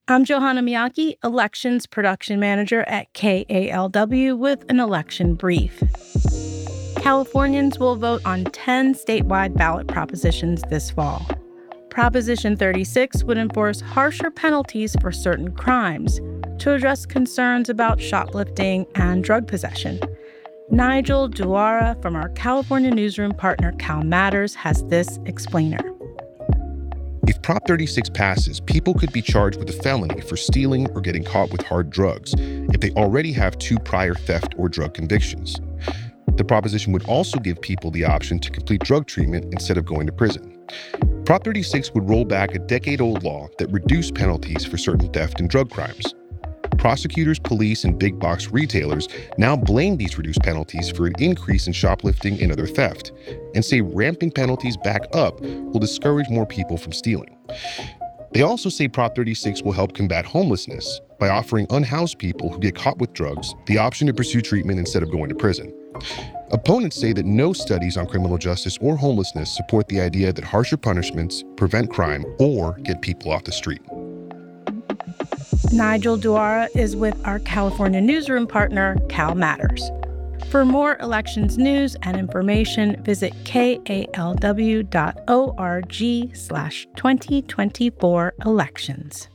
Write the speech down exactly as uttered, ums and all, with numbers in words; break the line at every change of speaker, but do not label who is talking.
I'm Johanna Miyake, Elections Production Manager at K A L W with an election brief. Californians will vote on ten statewide ballot propositions this fall. Proposition thirty-six would enforce harsher penalties for certain crimes to address concerns about shoplifting and drug possession. Nigel Duara from our California newsroom partner Cal Matters has this explainer.
If Prop thirty-six passes, people could be charged with a felony for stealing or getting caught with hard drugs if they already have two prior theft or drug convictions. The proposition would also give people the option to complete drug treatment instead of going to prison. Prop thirty-six would roll back a decade-old law that reduced penalties for certain theft and drug crimes. Prosecutors, police, and big box retailers now blame these reduced penalties for an increase in shoplifting and other theft, and say ramping penalties back up will discourage more people from stealing. They also say Prop thirty-six will help combat homelessness by offering unhoused people who get caught with drugs the option to pursue treatment instead of going to prison. Opponents say that no studies on criminal justice or homelessness support the idea that harsher punishments prevent crime or get people off the street.
Nigel Duara is with our California newsroom partner, Cal Matters. For more elections news and information, visit kalw dot org slash 2024 elections.